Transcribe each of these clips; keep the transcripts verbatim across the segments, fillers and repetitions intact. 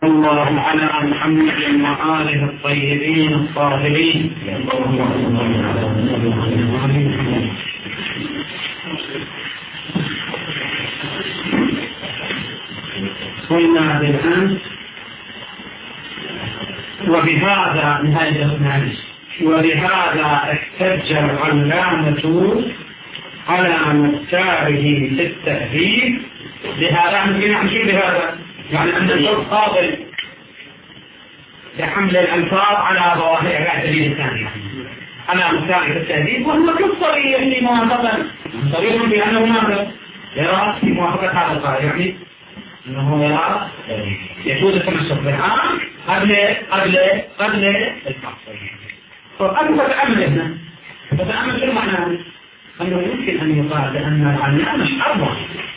الله على محمد وآله الطيبين الطاهرين. قلنا بالأمس وبهذا نهاية الناس وبهذا احتج العلامة على مختاره في التهذيب. بهذا ممكن نحكي بهذا يعني أن الشرط قابل لحمل الألفاظ على ظواهرها الدليل الثاني على مختاره في التهذيب، وهو كالصريح في موافقة صريح بأنه ماذا يرى في موافقة هذا القائل، يعني أنه يرى يجوز التمسك بالعام قبل قبل قبل الفحص. فقد تتأمل هنا تتأمل في المعنى أنه يمكن أن يقال بأن العلامة حرة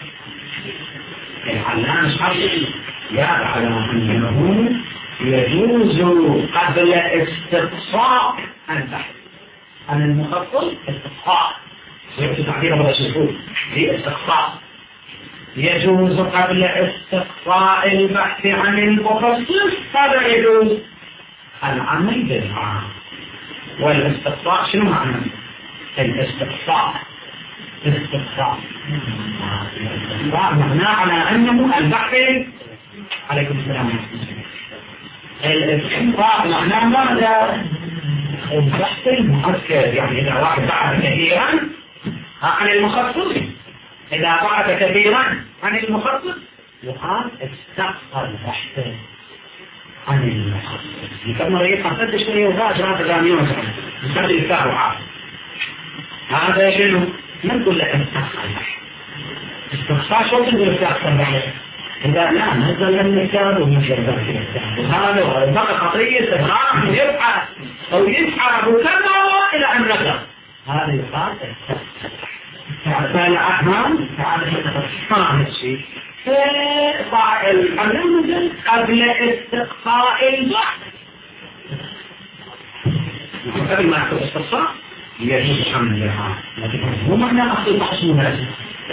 العلامة حرة يعلم أنه يجوز قبل استقصاء البحث عن المخصص استقصاء سيأتي تعبير هذا الشيء في استقصاء يجوز قبل استقصاء البحث عن المخصص. هذا يجوز العمل بالعام. والاستقصاء شنو معنى الاستقصاء؟ الاستقصاء معناه على أنه البحث عليكم السلام. الاستقصاء معناه ماذا؟ البحث المؤكد، يعني إذا واحد بحث كثيرا عن المخصص إذا بحث كثيرا عن المخصص يقال استقصى البحث عن المخصص. يكمل رئيس حسد شوية وغاج هذا الراميون يستخدم الفاء وعاد هذا شنو؟ نقول لك استقصى البحث. استقصى شو تقول استقصى البحث؟ إذا لا نزل المثال ونزل المثال وهذا وهذا خطية استغراق ويبحث أو يسحب وكذا إلى أن نزل هذا يقال استقصى. فالأهم تعالى هذا الشيء ضع العلم قبل استقصاء البحث. قبل ما يكون استقصاء يجوز حملها، لكن مو معنى أصل الفحص مناسب.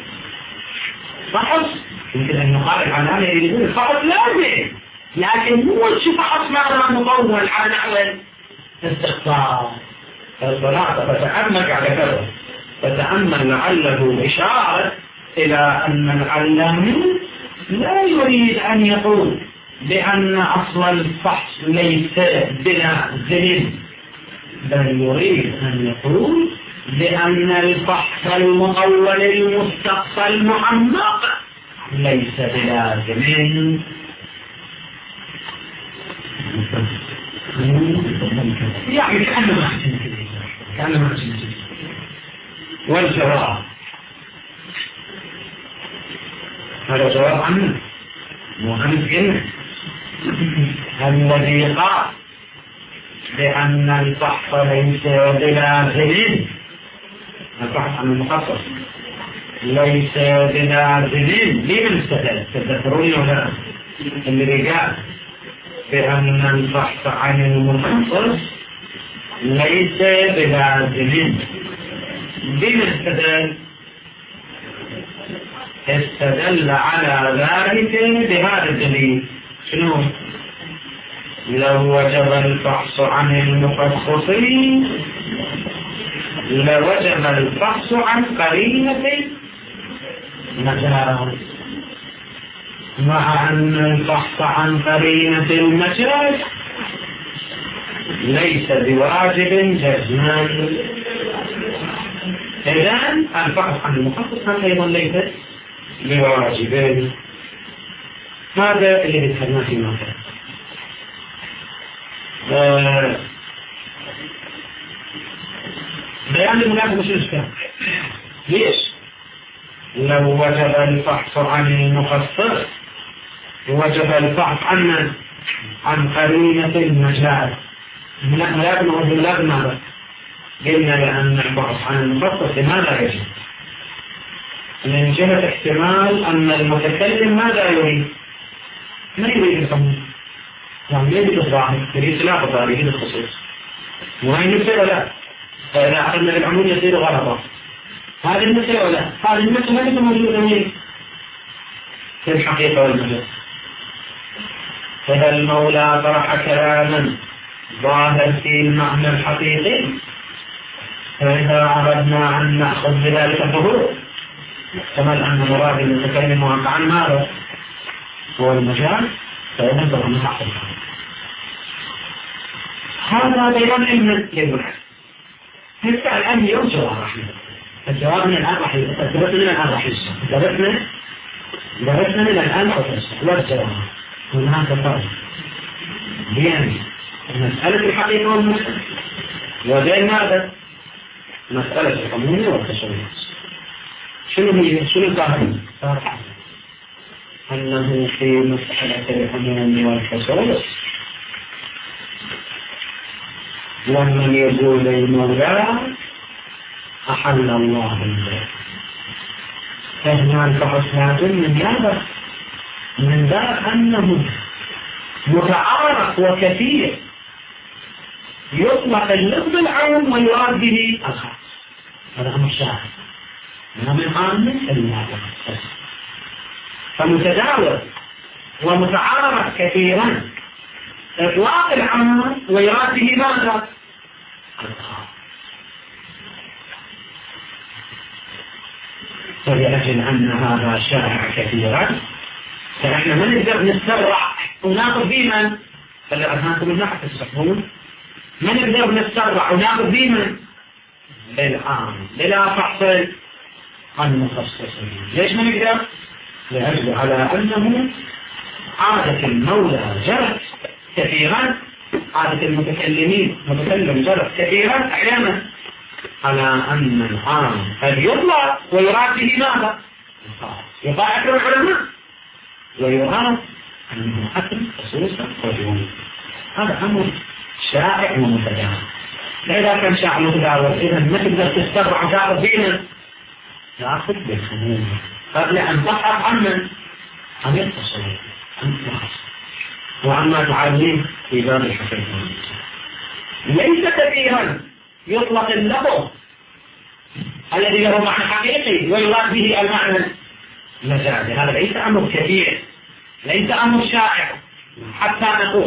فحص يمكن أن يقال العلامة يقول الفحص لازم، لكن مو شو فحص معنى مطول على نحو الاستقصاء. فالصلاة فتأمل على كذا فتأمل لعله إشارة إلى أن العلامة لا يريد أن يقول بأن أصل الفحص ليس بلا ذهن، بل يريد أن يقول بأن الفحص المطول المستقصى المعمق ليس بلا ذهن. يعني كأنه أحسن كأنه أحسن. والجواب هذا جواب عنه مهم جدا. الذي قال بأن البحث ليس بلا ذهن، البحث عن المخصص ليس بلا ذهن، لمن استدل؟ تذكروني ولا اللي قال بأن البحث عن المخصص ليس بلا ذهن بمن استدل؟ استدل على ذلك بهذا الدليل. شنو؟ لو وجب الفحص عن المخصصين لوجب الفحص عن قرينة المجاز، مع أن الفحص عن قرينة المجاز ليس بواجب جزما. إذن الفحص عن المخصص أيضا ليس بواجبين. هذا اللي بيتكلمنا فيه مثلا آه بيان المناسبة مش الإشكال. ليش؟ لو وجب الفحص عن المخصص وجب الفحص عن عن قرينة المجاز. لا بنقول لا بنقول قلنا لأن البحث عن المخصص لماذا يجب؟ من جهة احتمال أن المتكلم ماذا يريد؟ ما يريد الخمس، يعني يريد الظاهر، يريد لا بطار، يريد الخصوص. وهي نفسه ولا؟ فإذا أخذنا العموم يصير غلطة. هذه النفسه ولا؟ هذه النفسه ما تكون موجودة وين؟ في الحقيقة والمجاز. فإذا المولى طرح كلاما ظاهر في المعنى الحقيقي، فإذا أردنا أن نأخذ بذلك الظهور احتمل أن مراد المتكلم واقعا ماذا هو المجال، فإذا نظر من حقيقة هذا بيان علم يدرك. هسه الآن يوم جواب رحمه الجواب من الآن راح درسنا من الآن راح يصير درسنا درسنا من الآن راح يصير والجواب هناك فرق بين مسألة الحقيقة والمسألة وبين ماذا؟ مسألة القانون والتصرف. شنو هي؟ شنو الظاهر؟ أنه في مسألة القانون والتصرف لمن يقول المولى أحل الله البيت، فهنا الفحصات من هذا من باب أنه متعارف وكثير يطلق اللفظ العام ويراد به الخاص. هذا أمر شاهد من عام المعرفة، فمتداول ومتعارف كثيرا إطلاق العام ويراد به ماذا؟ الخاص. فلأجل أن هذا شائع كثيرا فإحنا ما نقدر نتسرع وناخذ بمن؟ فالأذهانكم من ناحية السحون ما نقدر نتسرع وناخذ بمن؟ بالعام بلا فحص المخصصين. ليش ما نقدر؟ لأجل على أنه عادة المولى جرت كثيرا، عادة المتكلمين متكلم جرت كثيرا أحيانا على أن العام قد يطلع ويراد به ماذا؟ يطلع أكثر العلماء ويراد أنه أكثر خصوصا رجل. هذا أمر شائع ومتداول. إذا كان شائع ومتداول إذا ما تقدر تستبع وتأخذ بينا تأخذ بالخمول قبل أن تبحث عن عن التصوير عن التصوير وعما تعلم في باب الحقيقة. ليس كثيرا يطلق اللفظ الذي له معنى حقيقي ويراد به المعنى المجازي. هذا ليس أمر كثير، ليس أمر شائع حتى نقول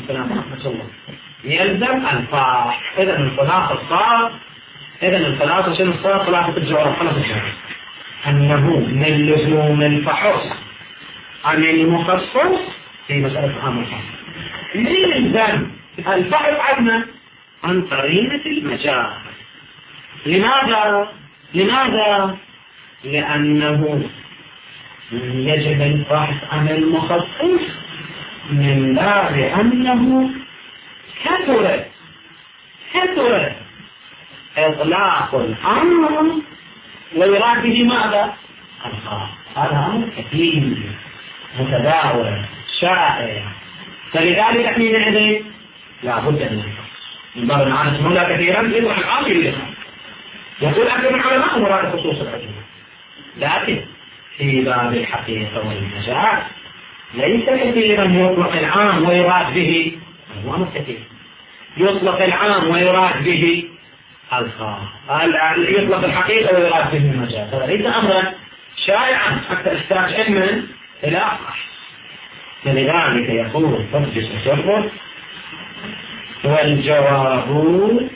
يلزم الفاح. إذا الخلاصة الصار إذا الخلاصة شنو الصار؟ خلاصة الجواب خلاصة الجواب أنه من لزوم الفحص عن المخصص في مسألة عام الفحص يلزم الفحص عنه عن قرينة المجال. لماذا؟ لماذا؟ لأنه يجب البحث عن المخصص من باب أنه كثر كثر إطلاق الأمر ويراد به ماذا؟ الخاص. هذا أمر كثير متداول شائع، فلذلك حينئذ لا بد من من باب المعاني المولى كثيرا يروح العام يلغى. يقول أكثر من علماء مراد خصوص العلم، لكن في باب الحقيقة والمجال ليس كثيرا يطلق العام ويراد به الأمر كثير. يطلق العام ويراد به الخاص، يطلق الحقيقة ويراد به المجال. هذا ليس أمرا شائعا حتى يحتاج علما إلى أفرح. فلذلك يقول فرج التصرف والجواب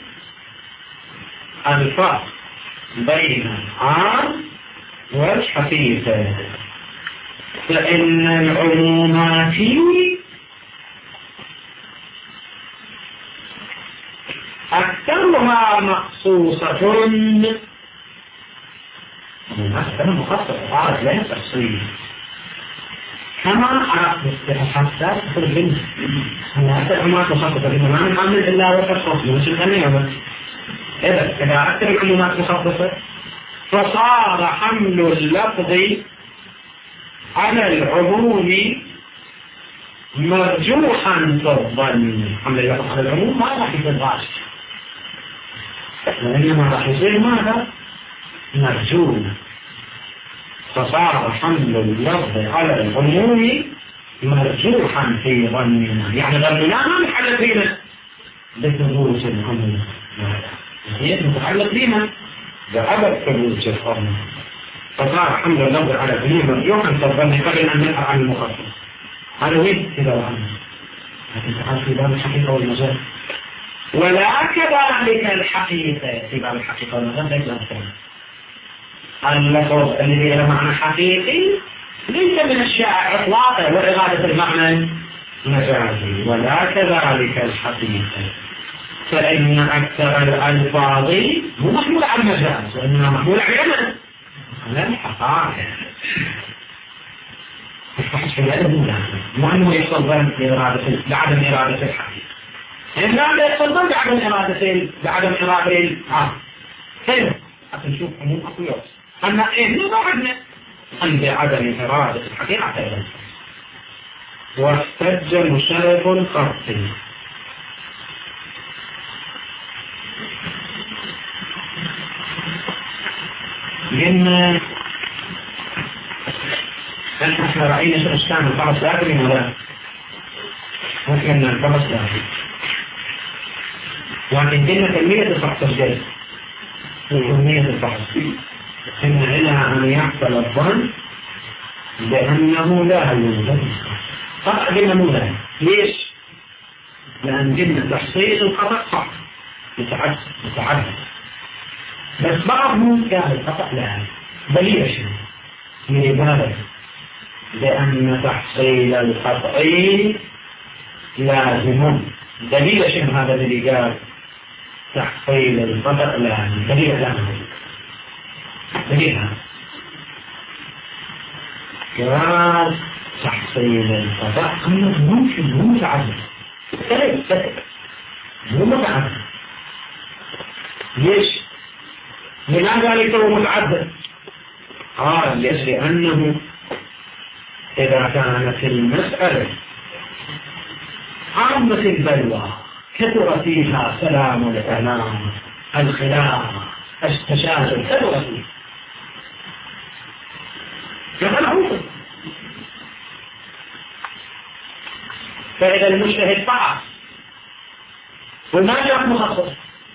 الفرق بين العام والحقيقة. فإن العمومات أكثرها مخصوصة أكثر مخصصة عارف لا تفصيل كما عرفت استحقاقات تخرج منه. أنا أكثر عمومات مخصصة لأنه ما نعمل إلا وتخصص مش الغنية. إذا إذا أكثر العمومات مخصصة فصار حمل اللفظ على العموم مرجوحا في الظن. حمل اللفظ على العموم ما راح يصير غاش، وإنما راح يصير ماذا؟ مرجوح. فصار حمل اللفظ على العموم مرجوحا في ظننا، يعني ظننا ما محل فينا بثبوت الحمل، هي متعلق بنا بعدد ثبوت الحمل. فصار حمل اللفظ على العموم مرجوحا في الظن قبل أن نقع عن المخصص. هذا وين كذا وعنه هذا في باب الحقيقة والمجال. ولا كذلك الحقيقة في باب الحقيقة والمجال ليس لها كلام. اللفظ الذي له معنى حقيقي ليس من الشائع إطلاقا وإرادة المعنى مجازي. ولا كذلك الحقيقة فإن أكثر الألفاظ مو محمول على المجاز وإنما محمول على العلم على الحقائق. الفحص في العلم مو أنه يحصل ظن بعدم إرادة الحقيقة. إن لا يحصل ظن بعدم إرادة بعدم إرادة العام. كيف؟ حتى نشوف عموم أقوياء أن إيه بعدنا أن بعدم إرادة الحقيقة أيضا. واحتج مشرف القرطي لأن احنا رأينا شو الشام الفرس الآخرين ولا ممكن الفرس الآخرين ومن جنة كمية الفحص الجيد كمية الفحص إن إلى أن يحصل الظن بأنه لا يوجد. طبعا قلنا مو لا. ليش؟ لأن جنة تحصيل الخطأ صح متعدد متعدد بس بعضهم كان الخطأ لا بلية شنو لماذا؟ لأن تحصيل الخطأ لازم. دليل شنو هذا اللي قال تحصيل الخطأ لازم؟ دليل لازم دليل هذا قال تحصيل الخطأ أنه ممكن مو متعدد ثلاث ثلاث مو متعدد. ليش؟ لماذا ليس هو متعدد؟ قال ليش؟ لأنه إذا كانت المسألة عامة البلوى كثر فيها سلام الكلام الخلاف التشاجر كثر فيه فهذا هو. فإذا المجتهد فعل وما جاء مخصص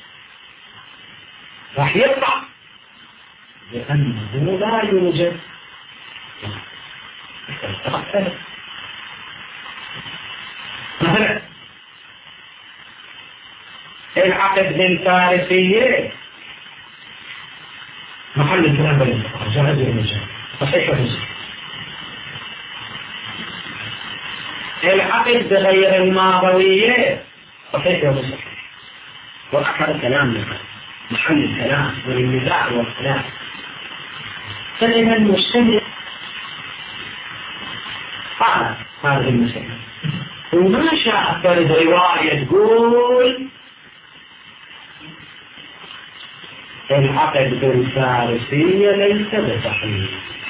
راح يطلع لأنه لا يوجد مثلا العقد بالفارسية محل الكلام بالانتقال جاهز المجال صحيح ومزيد. العقد بغير الماضوية صحيح ومزيد. وأكثر الكلام محل الكلام والنزاع والكلام. فإذا المجتهد قال هذه المسألة وما شاء فرد رواية تقول العقد بالفارسية ليس بصحيح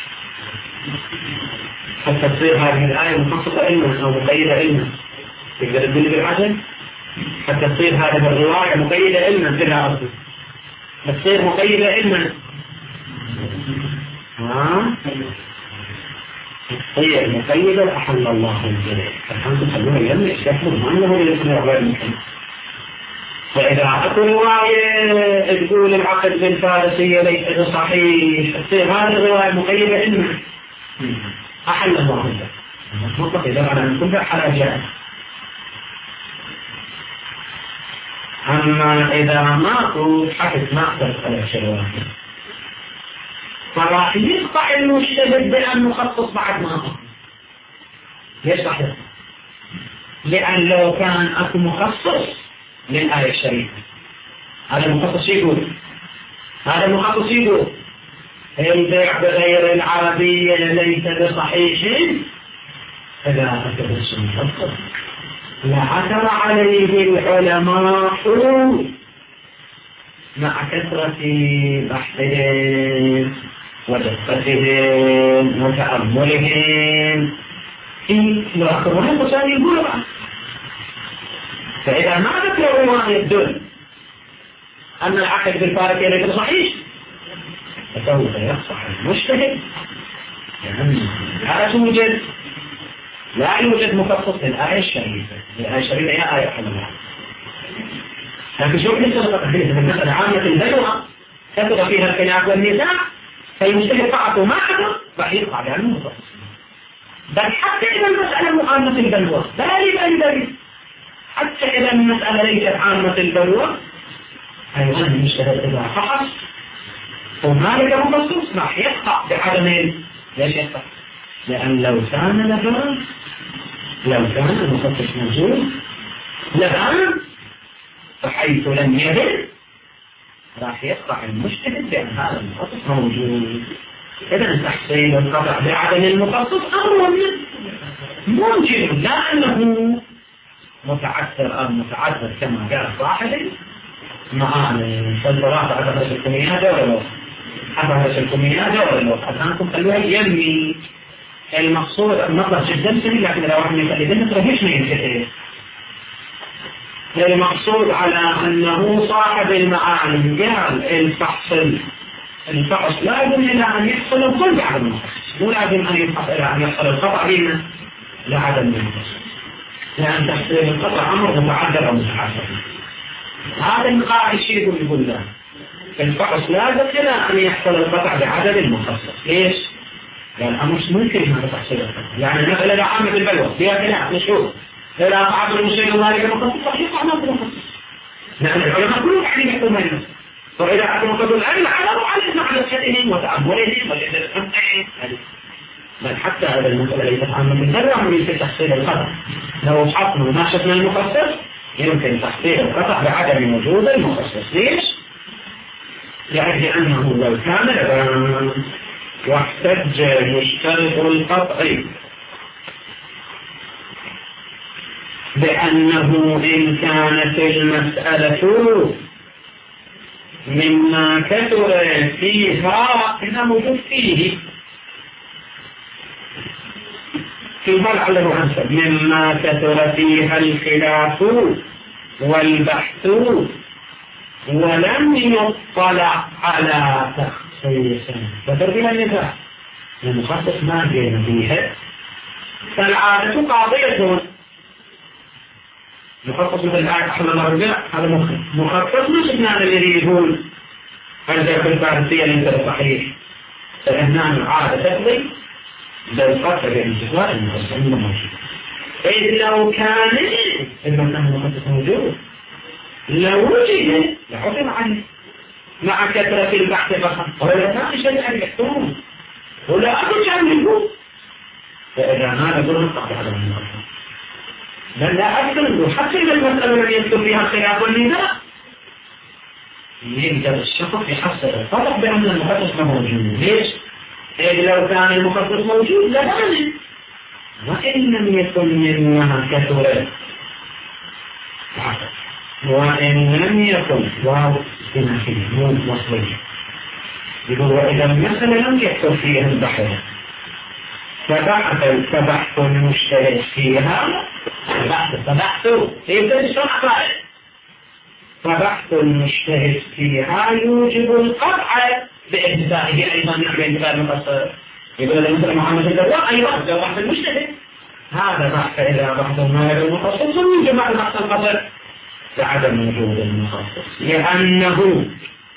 حتى تصير هذه الآية مخصصة علما أو مقيدة علما. تقدر تقول بالعجل حتى تصير هذه الرواية مقيدة علما كلها أصلا تصير مقيدة علما. ها هي المقيدة أحل الله الجلال فالحمد تخلوها يلمع شكله ما أنه يسمع غير ممكن. فإذا أكو رواية تقول العقد بالفارسية ليس صحيح تصير هذه الرواية مقيدة علما أحل الله الجلال مطلق إذا على أن كلها حلاجات. أما إذا ما أقول حكت ما أقدر على شيء فراح يقطع المجتهد بأن نخصص بعد ما أقول. ليش راح يقطع؟ لأن لو كان أكو مخصص للآية الشريفة هذا المخصص يقول هذا المخصص يقول البيع بغير العربية ليس بصحيح إذا أكد السنة لعثر عليه العلماء مع كثرة بحثهم ودقتهم وتأملهم في الأخرون المسائل يقولوا بعض. فإذا ما ذكروا ما يدل أن العقد بالفارسية ليس صحيح فسوف يصح المجتهد يعني لا توجد لا يوجد مخصص للآية الشريفة. الآية الشريفة هي آية حلوة لكن شوف لسه تقدير من المسألة عامة البلوى كثر فيها الخلاف والنزاع فالمجتهد فقط وما حدث راح يقع بأنه مخصص. بل حتى إذا المسألة مقارنة البلوى لا لبالي حتى إذا المسألة ليست عامة البلوى أيضا المجتهد إذا فحص وهنالك مخصص راح يقطع بعدم. ليش يقطع؟ لأن لو كان لبان لو كان المخصص موجود لبان فحيث لم يرد راح يقطع المجتهد بأن هذا المخصص موجود. إذا تحصيل القطع بعدم المخصص أمر ممكن لأنه متعثر أو متعذر كما قال صاحبي معاني فالبراءة أدرس الكميات ولا لو أدرس الكميات ولا لو أدرسكم خلوها يمي المقصود المطلب جدا سهل لكن لو واحد يخلي ذنك رهيش ما ينتهي. المقصود على أنه صاحب المعاني قال الفحص الفحص لازم إلى أن يحصل الظلم بعدم المخصص مو لازم أن يفحص إلى أن يحصل القطع بينه لعدم المخصص لأن تحصيل القطع أمر متعذر أو متعذر. هذا القاعد شيء يقول يقول له الفحص لازم إلى أن يحصل القطع بعدد المخصص. ليش؟ لأن مش ممكن هذا تحصيل القطع يعني مثلا إذا عامة البلوى فيها خلاف مشهور إذا قعد المشير ذلك المخصص راح يقع ما في المخصص لأن العلماء كلهم يعني يحكمون منه. فإذا أكون قدوا العلم على على معنى شأنهم وتأملهم وجدهم بل حتى هذا المسألة التي تتعامل بالبلوى من تحصيل القطع لو حطنا ما شفنا المخصص يمكن تحصيل القطع بعدم وجود المخصص. ليش؟ يعني أنه لو كان لبان واحتج مشترط القطع بأنه إن كانت المسألة مما كثر فيها هنا موجود فيه فيها لعله أنسب مما كثر فيها الخلاف والبحث ولم يطلع على تخصيص فتربيها النزاع المخصص ما بين فيها فالعادة قاضية مخصص مثل الآية أحمد الرجاء هذا مخصص مش ابنان الذي يقول هذا في الفارسية ليس صحيح فإنان العادة تقضي بالقصة بالانتقال المخصص موجود. إذ لو كان المكان المخصص موجود لو وجد لحكم عنه مع كثرة البحث فقط ولا كان شيء أن يحكمون ولا أكل شيء منه فإذا ما نقول نطلع هذا من المخصص بل لا أكثر حتى إذا المسألة لم يذكر فيها الخلاف والنزاع يقدر الشخص يحصل الفرق بأن المخصص موجود. ليش؟ إذ لو كان المخصص موجود لا مانع وإن لم يكن منها كثرة وإن لم يكن واو بنفسه مو مصري يقول وإذا المسألة لم يكثر فيها البحث فبحث فبحث المشترك فيها فبحث فبحث يبدأ الشرح قائل فبحث المشترك فيها يوجب القطع بإجزائه أيضا نحن بإجزاء المقصر يقول مثل محمد الدواء أيضا لو بحث المشترك هذا بحث إذا بحث المال المخصص ويوجب مع بحث القطع لعدم وجود المخصص لأنه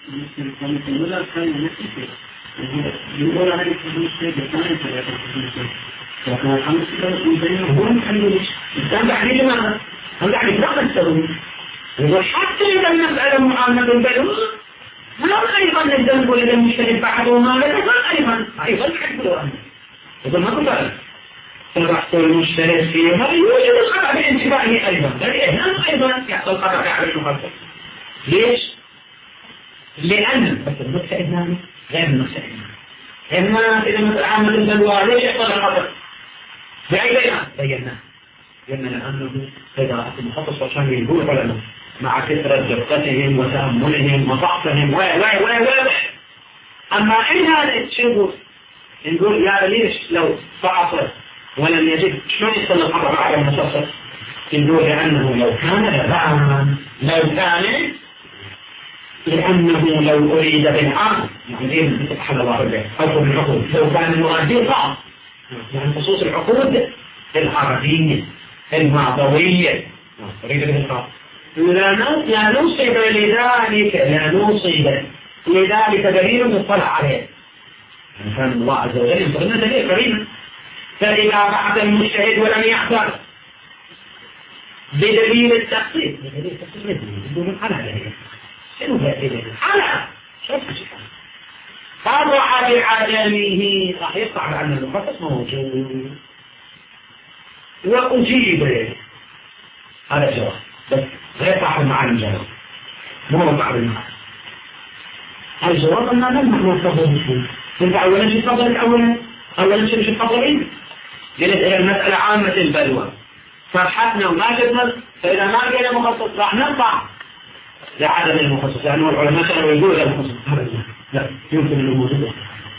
يقول هذه المشترك الثانية لكن الحمد لله يقول الحمد لله كان تحديد ماذا؟ هم تحديد نقل السبب يقول حتى إذا المسألة معاملة بالبلوغ لا أيضا الذنب إذا المشترك بعضهما لكن أيضا أيضا حد له يقول ما تقول فبحث المشترك فيها يوجد القطع بانتباهه أيضا بل هنا أيضا يحصل قطع على المخصص. ليش؟ لأن بس النقطة إذناني غير النقطة إذناني إما إذا مثل عامل البلوى ليش يحصل القطع؟ بأي بيان؟ بينا لأن لأنه إذا المخصص عشان يقول علماء مع كثرة دقتهم وتأملهم وضعفهم و و و و أما إن هذا الشيء نقول يا ليش لو فحص ولم يجد شلون يصل القطع على المخصص؟ نقول لأنه لو كان لبعا لو كان لأنه لو أريد بالعام يعني سبحان الله ربه أو بالعقود لو كان المؤدين بعض يعني خصوص العقود العربية المعضوية أريد بالعام لا نوصب لذلك لا نوصب لذلك دليل يطلع عليه كان الله عز وجل ينطلنا دليل كريم فإذا بعد المجتهد ولم يحضر بدليل التخصيص. بدليل التخصيص بدون على ذلك شنو بدليل على طبع بعدمه راح يقع عن المخصص موجود وأجيب هذا جواب بس غير صاحب المعاني الجواب مو صاحب المعاني الجواب أننا لم نفضل فيه انت أولا شو تفضلت أولا أولا شو شو تفضلين جلت إلى المسألة عامة البلوى فرحتنا وما جبنا فإذا ما لقينا مخصص راح نرفع لعدم المخصص لأنه العلماء كانوا يقولوا المخصص لا يمكن أنه موجود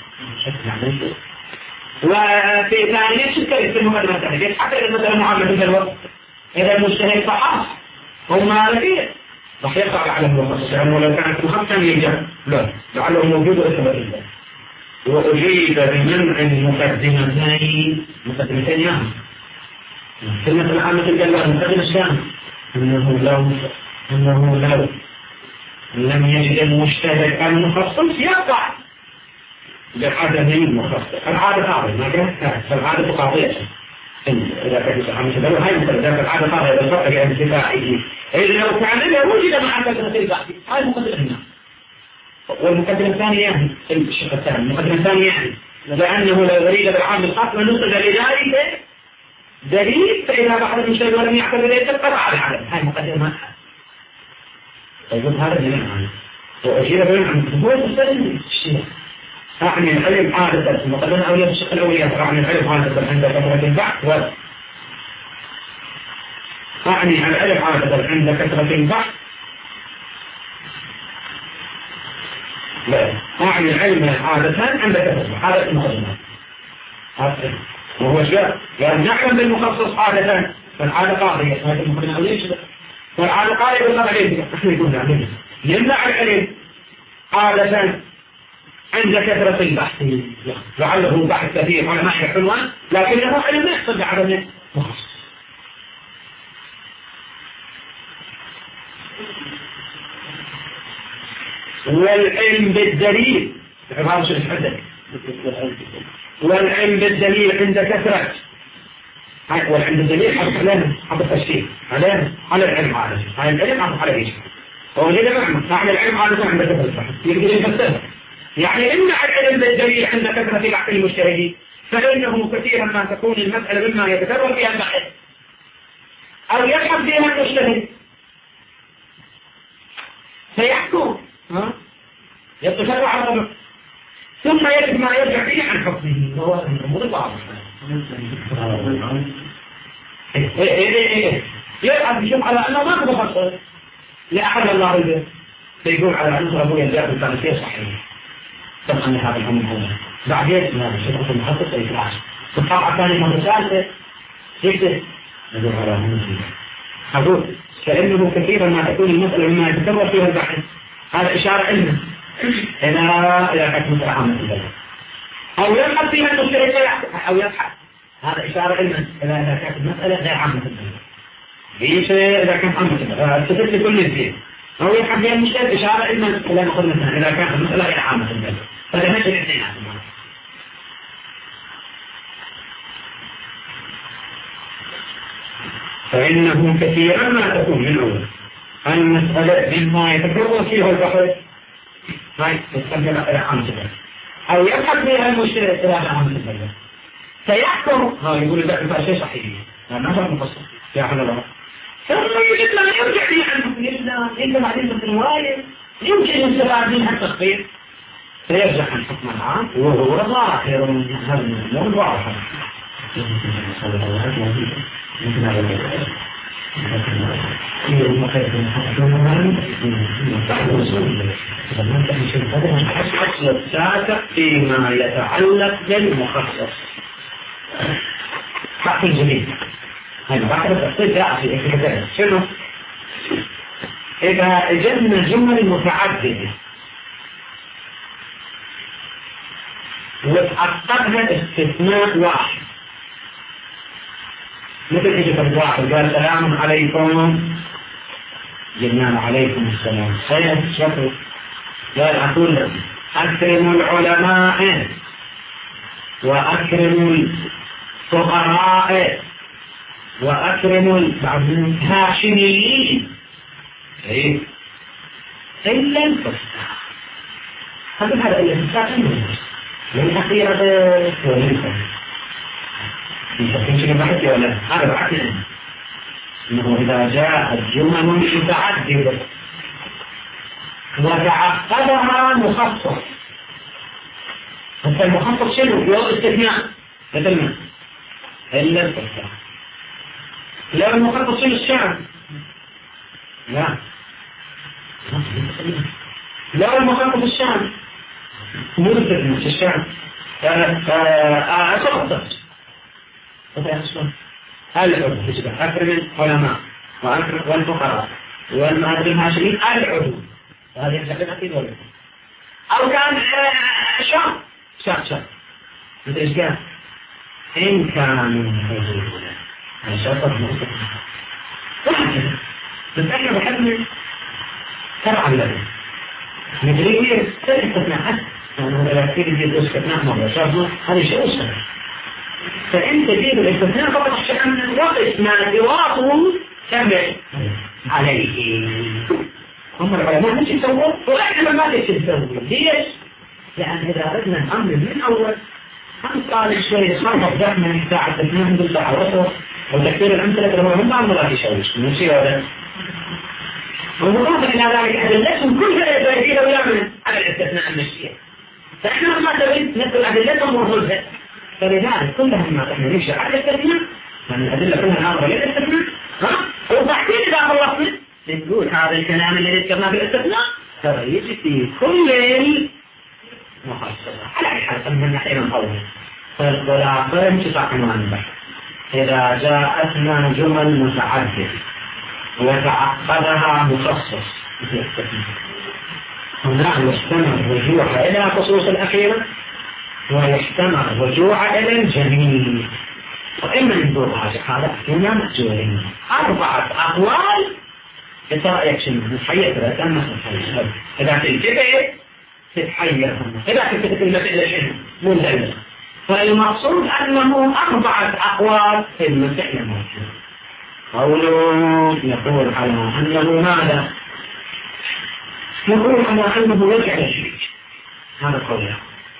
وفي ثانية شو كيف في المقدمة الثانية حتى إذا مثلا معاملة البلوى إذا المجتهد صحاح هم مالكية راح يرفع على المخصص لأنه لو كانت مخصصا يرجع لا لعله موجود وإثبت الله وأجيب بمنع المقدمتين مقدمتين يعني كلمة العامة الجلوة المقدمة الشام أنه لو أنه لو لم يجد المجتهد المخصص يقع بعدم المخصص العادة قاضية ما كانت فالعادة قاضية إذا كانت العامة الجلوة هاي مثلا العادة قاضية بالضبط يعني انتفاعه إذا لو كان له وجد مع مقدمتين بعد هاي مقدمة والمقدمة الثانية يعني الشق الثاني المقدمة الثانية يعني لأنه لو دليل بالعام الخاص ونصد لذلك دليل فإذا بحث المجتهد ولم يعتبر ذلك قطع على العدم هاي مقدمة طيب هذا دليل عنه وأجيب بمعنى هو تستلم الشيء أعني العلم عادة المقدمة الأولية في الشق الأولية أعني العلم عادة عند كثرة البحث و أعني العلم عادة عند كثرة البحث لا أعني العلم عادة عند كثرة هذا المقدمة وهو شيء يعني نعلم بالمخصص عادة فالعادة قاضية هذا المقدمة الأولية فالعادة قاضية بالطبع عليه نحن يقول نعلم يمنع العلم عادة عند كثرة البحث لعله بحث كثير على ناحية حلوان لكنه علم يحصل بعدم مخصص والعلم بالدليل والعلم بالدليل عند كثرة والعلم بالدليل حرف علامة حرف التشكيل علامة على العلم عادة على العلم حرف على إيش هو ليه معنى معنى العلم عادة عند كثرة البحث يقدر يفسرها يعني إن العلم بالدليل عند كثرة بحث المجتهدين فإنه كثيرا ما تكون المسألة مما يتكرر فيها البحث أو يبحث فيها المجتهد فيحكم ها يتشرع على الربع ثم يجب ما يرجع فيه عن حكمه وهو الأمور الواضحة ايه ايه ايه يبحث يشوف على أنه ما تبخص لأحد الله البيت فيقول على أنه أبويا الجاهل الفارسية صحيح طبعا هذا الأمر هو بعدين لا شيخ المحقق أي فلاش في الطابعة الثانية مرة ثالثة يكتب يقول على أنه أقول كأنه كثيرا ما تكون المسألة مما يتكرر فيها البحث هذا إشارة علمه إلى إلى حكم عامة البلد أو يبحث فيها المشترك أو يبحث هذا إشارة علمه إلى إذا كانت المسألة غير عامة البلد ليش إذا كانت عامة البلد تفت كل الدين أو يبحث فيها المشترك إشارة علمه إلى مقدمة إذا كانت المسألة غير عامة البلد فده ماشي الاثنين فإنه كثيرا ما تكون من أول المسألة مما يتكرر فيها البحث هاي تتكلم إلى عامة البلد أو يبحث فيها المشترك إلى عامة البلد سيحكم ها يقول لك البحث شيء صحيح لأنه هذا مفصل يا حول الله ثم يجب أن يرجع لي عنه يجب إلا بعدين مثل الرواية يمكن يستفاد منها التخفيف فيرجع عن حكم العام وهو ظاهر من هذا الأمور واضحة الأصل التاسع فيما يتعلق بالمخصص حق الجميل هاي بعد التفصيل جاء في الكتاب شنو؟ إذا جدنا الجمل المتعددة وتحققها استثناء واحد مثل ايش الواحد قال سلام عليكم جميعا عليكم السلام خير شكر قال أقول أكرم العلماء وأكرم الفقراء وأكرم الهاشميين إيه إلا الفساق. هذا هذا إلا الفساق من أخيرا وليسا يمكن بحثي ولا هذا بحثي إنه إذا جاءت جمل متعددة وتعقدها مخصص. بس المخصص شنو؟ يوم استثناء مثل ما إلا الفساق. لا المخصص شنو الشعر؟ لا لا المخصص الشعر مو استثناء الشعر. أتخصص العدو أكرم العلماء وأكرم والفقراء والمهاجرين الهاشميين العدو. هذه الحاجات أكيد ولا أو كان شام شام شام أنت إيش قال؟ إن كانوا حضورا أنا شاطر مؤسسة وهكذا. بس إحنا بحثنا تبع الذي مدرية استثناء أنا لا أكيد يجب استثناء مرة شاطر هذا شيء أسهل. فأنت تجيب الاستثناء فقط عشان وقت ما يواصل تبع عليه. هم العلماء مش يسوون وإحنا ما ليش يسوون. ليش؟ لأن إذا أردنا الأمر من أول هم قال شوي صرف دعم من ساعة اثنين بالساعة وصف وتكثير الأمثلة كما هم بعض لا يشوش من شيء هذا. ومضافا إلى ذلك أدلتهم كلها يبادئ ويعمل على الاستثناء المشيئة. فإحنا ما تريد نقول أدلتهم ونقولها. فلذلك كلهم ما احنا نمشي على الاستثناء لأن الأدلة كلها ناظرة للاستثناء ها وبعدين إذا خلصنا نقول هذا الكلام الذي ذكرناه في الاستثناء ترى يجي في كل المخصصة على أي حال من ناحية القول. فالخلاصة مش صح عنوان البحث إذا جاءتنا جمل متعددة وتعقدها مخصص مثل الاستثناء هنا يستمر الرجوع إلى خصوص الأخيرة ويستمر الرجوع إلى الجميل. وإما ندور هذه حالة فينا مأجورين أربعة أقوال إذا رأيك شنو نتحير ثلاثة مثلا إذا تنتبه تتحير إذا تنتبه المسألة شنو مو الدلة. فالمقصود أنه أربعة أقوال في المسألة موجودة. قوله يقول على أنه ماذا يقول على أنه يرجع للشريك. هذا قوله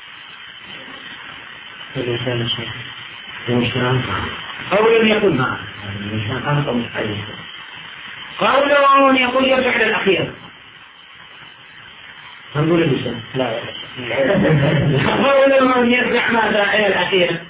الإنسان الشيء المجتمع قول يقول ما الإنسان أنت مستحيل. قول يقول يرجع للأخير هنقول الإنسان لا قول يرجع ماذا إلى الأخير.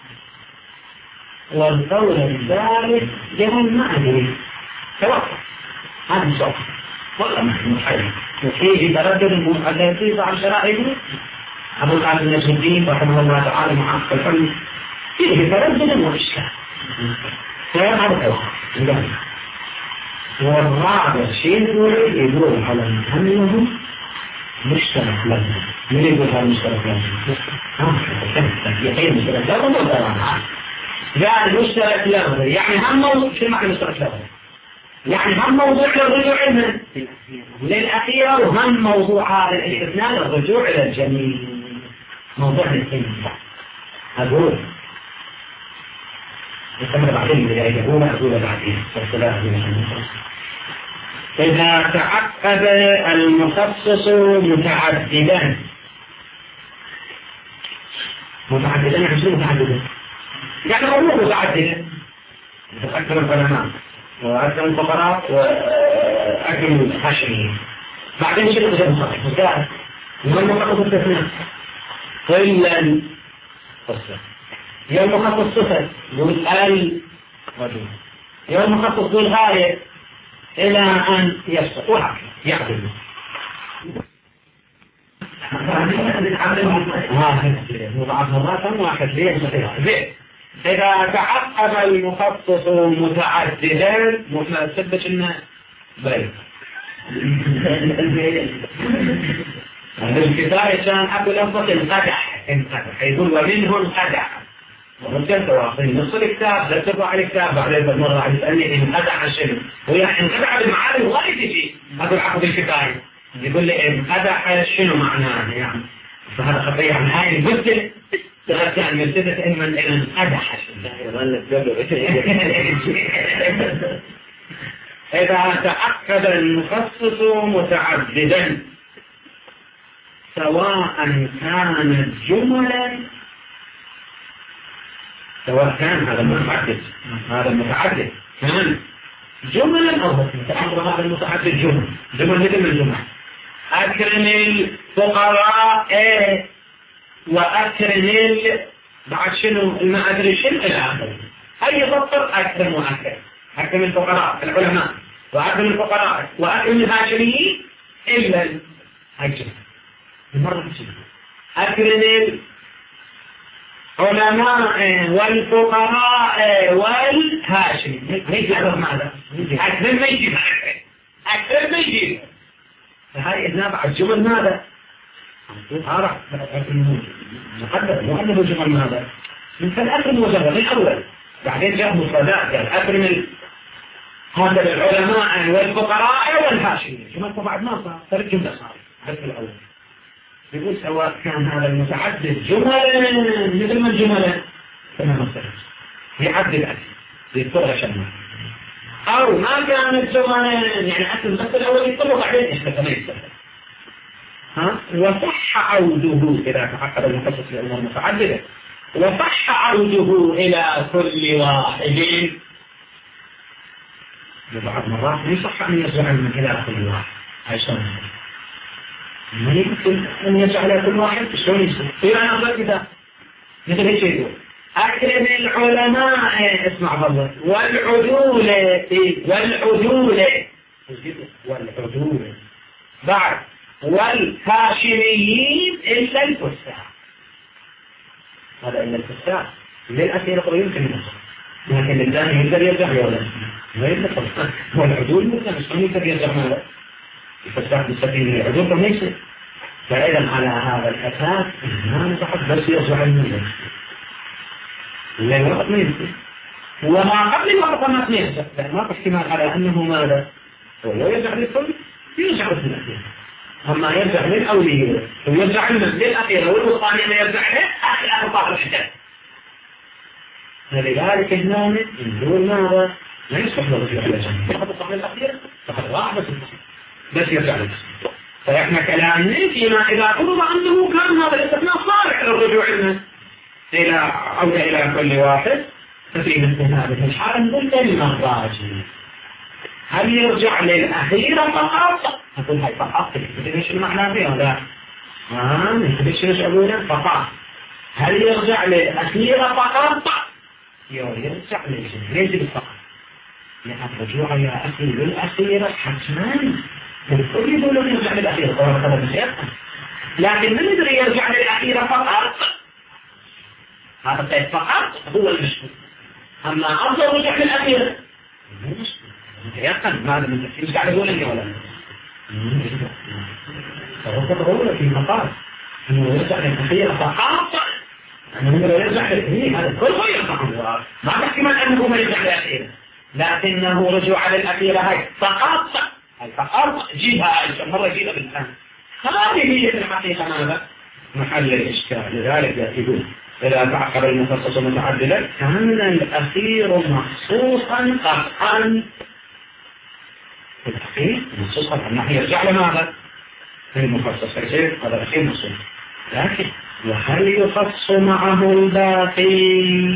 والقول الثالث يقول ما أدري توقف هذا صوت والله ما مستحيل وفيه تردد المؤلفين عن شرائعه. أبو العالم النجم الدين رحمه الله تعالى محقق الفن فيه تردد وإشكال فهذا توقف. والرابع شيء يدور على أنه مشترك لازم. من يقول هذا مشترك لازم؟ يقين مشترك لازم ولا قال مشترك لازم يعني هم موضوع شو معنى مشترك لازم؟ يعني هم موضوع للرجوع منه للأخيرة وهم موضوع هذا الاستثناء للرجوع إلى الجميل. موضوع الاستثناء أقول يستمر بعدين إذا يقول أقول بعدين والسلام عليكم. إذا تعقب المخصص متعددا متعددا يعني شنو متعددا؟ يعني موضوع متعددا أكثر العلماء وأكثر الفقراء وأكثر الهاشميين. بعدين شنو تجد مصطلح مثال يوم مخصص الاستثناء إلا الفصل يوم مخصص صفر يقول ال رجل يوم مخصص بالغاية إلى أن يفصل وهكذا يعدل. مضاعف مرات واحد ليه زين. إذا تعقب المخصص متعددا مثبت إنه بيت الكتاب كان أقول أفضل القدح انقدح يقول ومنه القدح وممكن تواصل نص الكتاب لا تبع الكتاب بعدين بالمرة عم يسألني انقدح شنو ويعني انقدح بالمعاني وايد يجي أقول عقد الكتاب يقول لي انقدح شنو معناه يعني فهذا خطية عن هاي المسألة كان يلتفت إما إلى أدح إذا تأكد المخصص متعددا سواء كان جملا، سواء كان هذا المتعدد هذا المتعدد كان جملا أو متعدد، هذا المتعدد جمل جمل مثل الجمل. أكرم الفقراء إيه وأكرم ال بعد شنو ما أدري شنو إلى آخره. أي ضبط أكرم وأكرم أكرم الفقراء العلماء وأكرم الفقراء وأكرم الهاشميين إلا الهجر مرة أكرم العلماء والفقراء والهاشميين. هيجي على ماذا؟ أكرم ما يجيب أكرم ما يجيب. فهذه إذناب الجمل ماذا؟ عرف مقدم مقدم الجمل ماذا؟ مثل أكرم وجهة من أول، بعدين جاء مفردات يعني أكرم هذا العلماء والفقراء والهاشميين. جمل بعد ما صار صار الجملة صار هذا الأول. يقول سواء كان هذا المتعدد جملا مثل ما الجمل كما مثلا يعدد أكل يذكرها شمال، أو ما كانت جملا يعني أكل بس الأول يطلق بعدين إحنا كما يستفاد. ها وصح عوده إذا تحقق المخصص لأمور متعددة، وصح عوده إلى كل واحد. ببعض مرات يصح أن يرجع من إلى كل واحد. هاي شلون؟ ما يمكن أن يرجع إلى كل واحد شلون يصير؟ في أنا أقول كذا مثل هيك يقول أكرم العلماء اسمع بالله والعدول والعدول والعدول بعد والهاشميين إلا الفساق. هذا إلا الفساق للأسئلة قبل يمكن يصح، لكن الثاني يقدر يرجع ولا ما يقدر. والعدول مثلا مش يقدر يرجع ماذا؟ الفساق بالسبيل العدول كم يصير. فإذا على هذا الأساس ما نصحت بس يرجع المنزل لا الوقت ما يصير، وما قبل الوقت ما يرجع، ما في احتمال على أنه ماذا؟ ولو يرجع للكل يرجع للأخير. أما يرجع للأولية ويرجع للأخير والوصاني ما يرجع له أخي أخي طاهر الحجاج. فلذلك هنا نقول ماذا؟ لا يصح له رجوع إلى الجنة فقط الطاهر الأخير فقط راح بس بس يرجع له. فإحنا كلامنا فيما إذا فرض أنه كان هذا الاستثناء صالح للرجوع لنا إلى أو إلى كل واحد، ففي مثل هذه الحالة نقول للمراجع هل يرجع للأخيرة فقط؟ نقول هاي فقط تدريش المعنى فيها لا ما تدريش ليش أقولها فقط. هل يرجع للأخيرة فقط؟ يرجع للجنة فقط، لأن الرجوع يا أخي للأخيرة حتما الكل يقولون يرجع للأخيرة طبعا هذا مش يفهم، لكن من يدري يرجع للأخيرة فقط؟ هذا الطيب فقط هو المشكل. أما أفضل رجع للأخيرة يقن ماذا من تفسير قاعد يقول لي ولا فهو تقول في مقال انه يرجع للأخيرة فقط، انه يرجع للأخيرة هذا كل هو يرجع ما احتمال انه ما يرجع للأخيرة، لكنه رجوع للأخيرة هاي فقط هاي فقط جيبها مرة جيبها بالآن. هذه هي في الحقيقة ماذا؟ محل الإشكال. لذلك يقول إذا تعقب المخصص متعددا كان الأخير مخصوصا قطعا. الأخير مخصوصا أنه يرجع لماذا؟ المخصص يصير هذا الأخير مخصوص، لكن وهل يخص معه الباقي؟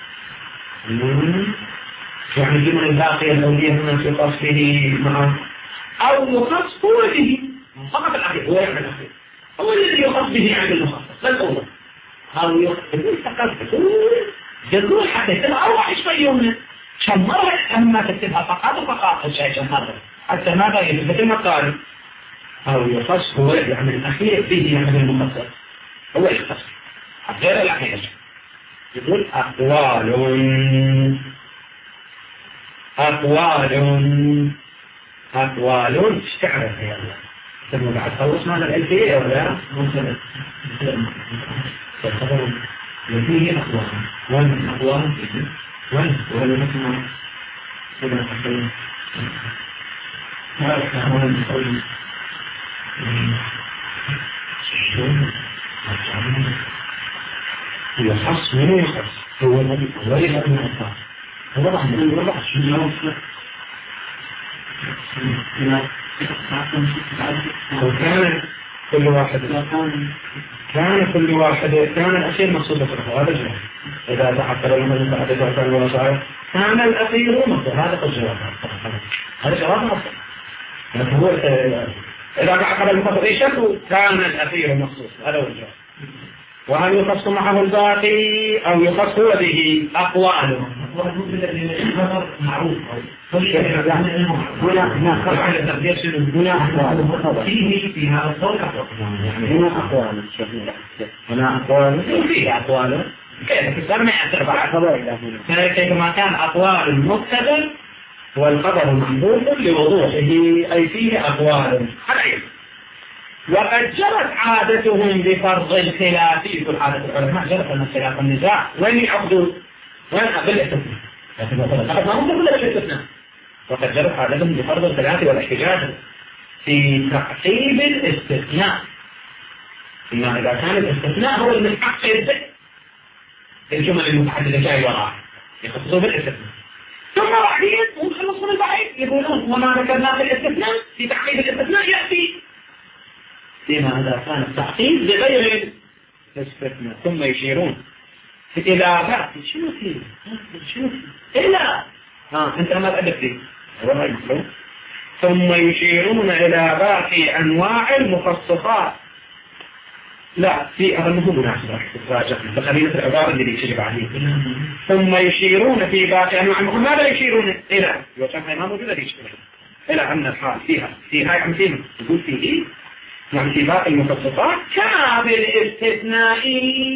يعني جمع الباقي الأولية هنا في قصده معه أو يخص هو به فقط الأخير هو يعمل الأخير هو الذي يخص به عند المخصص لا الأول أو يخص فقط جدول حتى يتبع أروح شوي يومنا كم مرة أما تكتبها فقط وفقط الشيء كم مرة حتى ماذا يجب مثل ما قال أو يخص هو يعمل الأخير به يعمل المخصص هو يخص غير الأخير. يقول أقوال أقوال أقوال استعرف يا الله ثم بعد خلص ماذا الألفية ولا مثلا فالخبر وفيه أقوال وين أقوال وين وهل نسمع سبنا حقيقة هذا هو المقول شو يخص من يخص هو الذي وليس من الأطفال هو وضع من الوضع شنو وكان كل واحد كان كل واحد كان الأخير مقصود في هذا الجواب إذا تعطل المجلس بعد ذلك وصار كان الأخير مقصود هذا الجواب هذا جواب مقصود يعني هو إذا تعطل المقصود أي شكل كان الأخير مقصود هذا هو الجواب. وهل يخص معه الباقي أو يخص به أقواله معروف هنا هنا فيه في هذا الصوت هنا أقوال هنا أقوال فيه أقوال كيف ما يأثر كما كان أقوال المبتدأ والخبر محذوف لوضوحه أي فيه أقوال عليه. وقد جرت عادتهم بفرض الخلاف في كل عادة العلماء جرت أن خلاف النزاع وين يعقدوا وين بالاستثناء لكن ما هم كل الاستثناء. وقد جرت عادتهم بفرض الخلاف والاحتجاج في تعقيب الاستثناء فيما إذا كان الاستثناء هو المتعقد الجمل المتعددة جاي وراء يخصصوا بالاستثناء ثم بعدين ونخلص من البعيد يقولون وما ذكرنا في الاستثناء في تعقيب الاستثناء يأتي فيما إذا كان التعقيد بغير الاستثناء ثم يشيرون إلى بعض شنو فيه شنو فيه إلا ها أنت ما تألف فيه ثم يشيرون إلى باقي أنواع المخصصات لا في أنه مناسبة بقليلة العبارة اللي يجب عليه ثم يشيرون في باقي أنواع المخصصات ماذا يشيرون إلى يوجد ما موجودة يشيرون إلى أن الحال فيها فيها يعني فيه يقول فيه يعني في باقي المخصصات كان بالاستثناء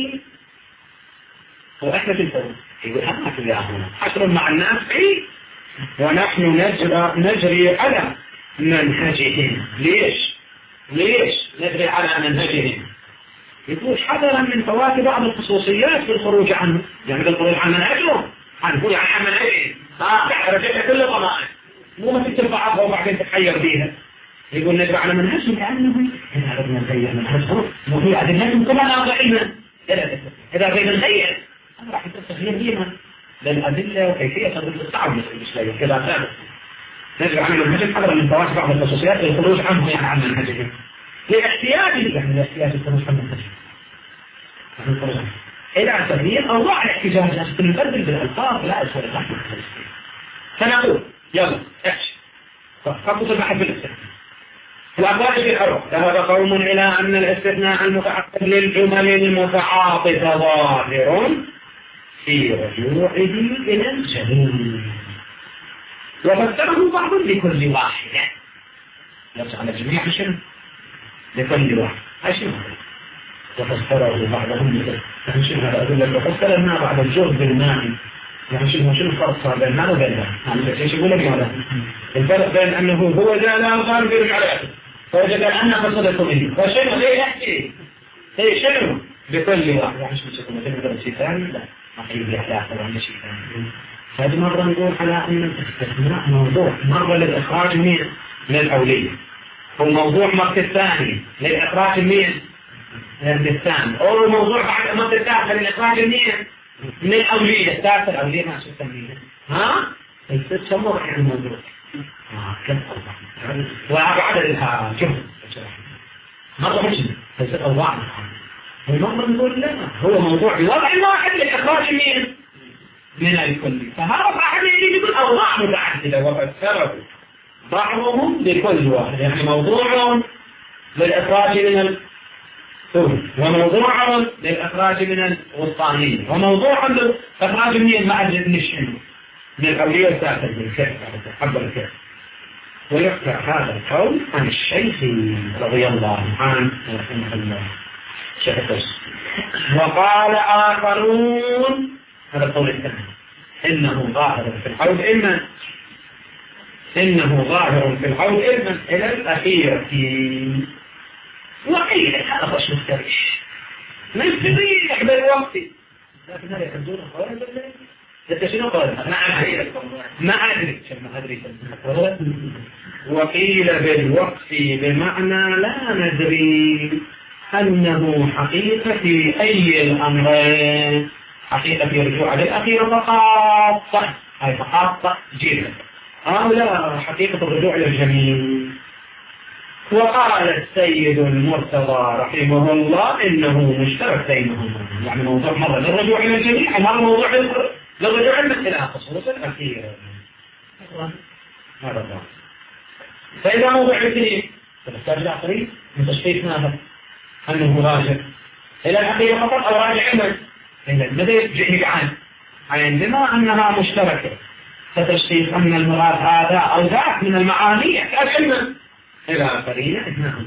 وإحنا في الفرق يقول أنا في هنا حشر مع الناس ونحن نجري, نجري على منهجهم ليش ليش نجري على منهجهم يقول حذرا من فوات بعض الخصوصيات في الخروج عنه يعني بالخروج عن منهجهم هنقول عن منهجهم اه رجعت كل الضمائر مو ما تكتب بعضها وبعدين تتحير بيها يقول نجري على منهجهم لأنه إذا أردنا نغير منهجهم وفي أدلتهم كلها علما إذا غير نغير أنا راح يصير تغيير ديما للأدلة وكيفية تغيير الصعب الإسلامي كذا ثابت نجري على منهجهم حذرا من فوات بعض الخصوصيات في الخروج عنه يعني عن منهجهم لاحتياج يعني لاحتياج الخروج عن منهجهم إلى تغيير أوضاع الاحتجاج لكن نبدل بالألفاظ لا أسوأ الرحمة فنقول يلا احش فقط البحث بالاستثناء الأقوال في الحرف ذهب قوم إلى أن الاستثناء المتعقد للجمل المتعاطفة ظاهر في رجوعه إلى الجميل وفسره بعض لكل واحد يرجع على الجميع شنو لكل واحد شنو وفسره بعضهم لكل شنو هذا أقول لك وفسرنا بعض الجهد بالماء يعني شنو شنو الفرق بين الماء وبين الماء يعني ايش يقول لك هذا الفرق بين أنه هو جاء لا قال بيرجع على فوجد أن فصلته منه فشنو ليه يحكي ايه شنو بكل واحد يعني شنو شكو مثل مثل شيء ثاني لا ما حيجي يحلاق ولا شيء ثاني هذه مرة نقول على أن الاستثناء موضوع مرة للإخراج من الأولية وموضوع مرة الثاني للإخراج من الثاني أو موضوع بعد مرة الثالثة للإخراج من من الأولية الثالثة الأولية ما شو تسميها ها تسموها عن الموضوع كم وعدد الها كم مرة مش بس أوضاع المرة نقول لا هو موضوع بوضع واحد لإخراج من من الكل فهذا أحد يقول أوضاع متعددة وفسره بعضهم لكل واحد يعني موضوع للإخراج من الثلث وموضوع للإخراج من الوسطانية وموضوع للإخراج من المعجز من الشمس من الأولية الثالثة من الكيف حب الكيف ويحكى هذا القول عن الشيخ رضي الله عنه رحمه الله شيخ القدس وقال آخرون هذا القول الثاني إنه ظاهر في الحوض إما إنه ظاهر في الحوض إما إلى الأخيرة وقيل هذا مش مستريح مستريح بالوقت لكن هذا يحدون القوائد بالله لذا شنو قال ما أدري ما أدري ما أدري وقيل بالوقت بمعنى لا ندري أنه حقيقة في أي الأمرين، حقيقة في رجوع للأخير فقط، أي فقط جيدا، أو لا حقيقة الرجوع للجميع. وقال السيد المرتضى رحمه الله إنه مشترك بينهما، يعني موضوع مرة للرجوع إلى الجميع، ومرة موضوع للرجوع إلى خصوص الأخير. هذا الله. فإذا موضوع الاثنين فنحتاج الآخرين من تشخيص ماذا؟ أنه راجع إلى الأخير فقط أو راجع إلى ماذا يجب عنه؟ عندما أنها مشتركة فتشخيص أن المراد هذا أو ذاك من المعاني يحتاج علما إلى آخرين إثناء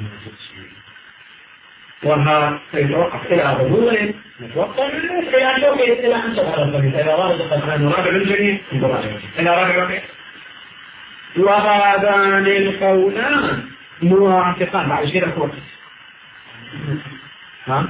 وها سيتوقف إلى ظهور نتوقع إلى أن يوقف إلى أن تظهر الخبيث إلى رابط الخبيث نراجع الجميع إلى رابع وهذان القولان موافقان بعد كده فوق ها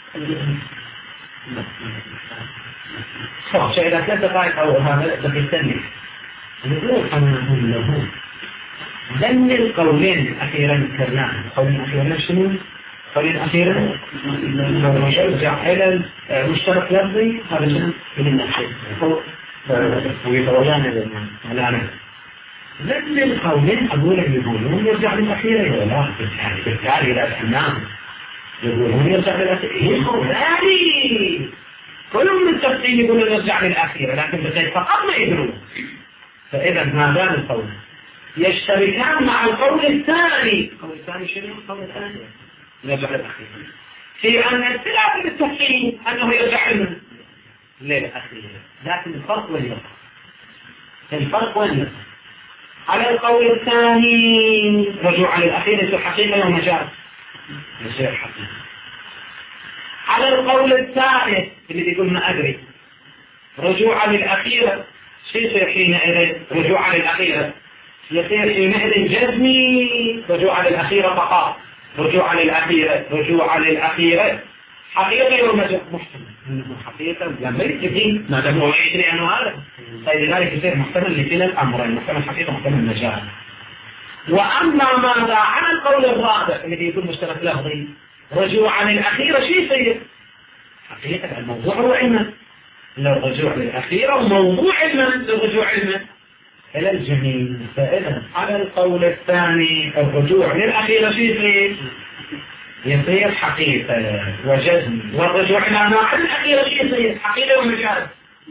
خلاص إذا كانت دقائق أو هذا تستني نقول أنا أقول له ذن القولين الأخيرا ذكرناهم القولين الأخيرا شنو؟ القولين الأخيرا يرجع إلى المشترك لفظي هذا شنو؟ من النحو ويتوجهنا الآن ذن القولين أقول يقولون يرجع للأخيرا ولا لا بالتالي إذا أسمناهم يقولون يرجع للأخيرا قولاني كلهم من التفصيل يقولون يرجع للأخيرا لكن بالتالي فقط ما يدرون. فإذا هذان القولين يشتركان مع القول الثاني. القول الثاني شنو؟ القول الثاني يرجع للأخير في أن الثلاثة بالتفصيل أنه يرجع للأخير لكن الفرق وين يقع؟ الفرق وين يقع؟ على القول الثاني رجوع للأخير يصير حقيقة ومجاز يصير حقيقة. على القول الثالث اللي بيقول ما أدري رجوع للأخير يصير حينئذ رجوع للأخير يصير حينئذ جزمي رجوع للأخيرة فقط رجوع للأخيرة رجوع للأخيرة حقيقة ومجاز محتمل حقيقة لما يجي ما تقول عشري أنه هذا فلذلك يصير محتمل لكلا الأمرين محتمل حقيقة محتمل مجاز. وأما ماذا عن القول الرابع الذي يكون مشترك لفظي رجوع للأخيرة شيء يصير حقيقة الموضوع هو علما للرجوع للأخيرة وموضوع علما للرجوع علما إلى الجميع. فإذا على القول الثاني الرجوع للأخيرة شيء يصير يصير حقيقة وجزم والرجوع إلى ما عن الأخيرة شيء يصير حقيقة ومجاز.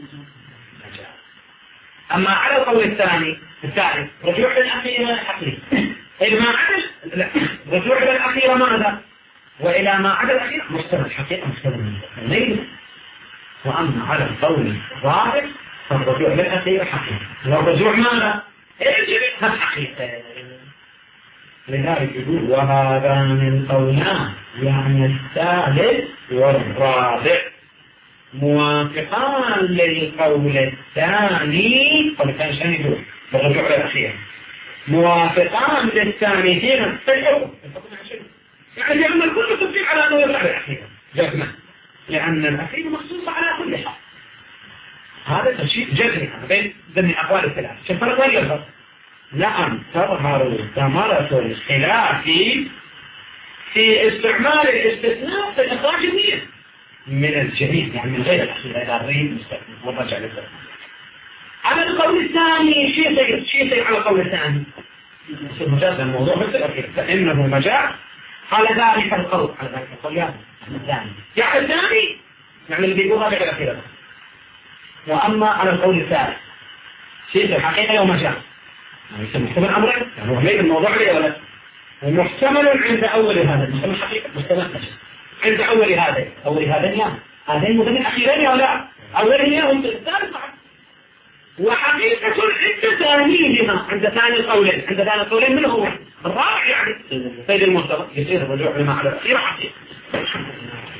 أما على القول الثاني الثالث رجوع للأخيرة حقيقة إلى ما عدل لا رجوع إلى الأخيرة ماذا وإلى ما عدل الأخيرة مستمر حقيقة مستمر ليس. وأما على القول الرابع فالرجوع للأخيرة حقيقة والرجوع ماذا ارجع حقيقة. لذلك يقول وهذان القولان يعني الثالث والرابع موافقان للقول الثاني قول الثاني شان يقول بالرجوع للأخيرة موافقان للثاني هنا في الحكم يعني لأن الكل تبقى على أنه يرجع للأخيرة جزمة لأن الأخيرة مخصوصة على كل حال. هذا الشيء جزمي بين ضمن أقوال الثلاثة شو الفرق وين الفرق؟ نعم تظهر ثمرة الخلاف في استعمال الاستثناء في الإخراج النية من الجميع يعني من غير الأخيرة إذا الرين مستثنى ورجع للفرق. على القول الثاني شيء سيء شيء سيء على القول الثاني مجاز الموضوع مثل الأخير فإنه مجاز على ذلك القول على ذلك القول يعني الثاني يعني الثاني يعني اللي بيقول هذا الأخير. وأما على القول الثالث شيء الحقيقة ومجاز يعني محتمل أمرين يعني هو ليه الموضوع ليه ولا ومحتمل عند أول هذا محتمل حقيقة محتمل مجاز عند أول هذا أول هذا يعني هذين مدمن أخيرين ولا لا أولين هم الثالث وحقيقة عند ثانيهما عند ثاني القولين عند ثاني القولين من هو الرابع يعني سيد المرتضى يصير الرجوع لما على الأخيرة حقيقة.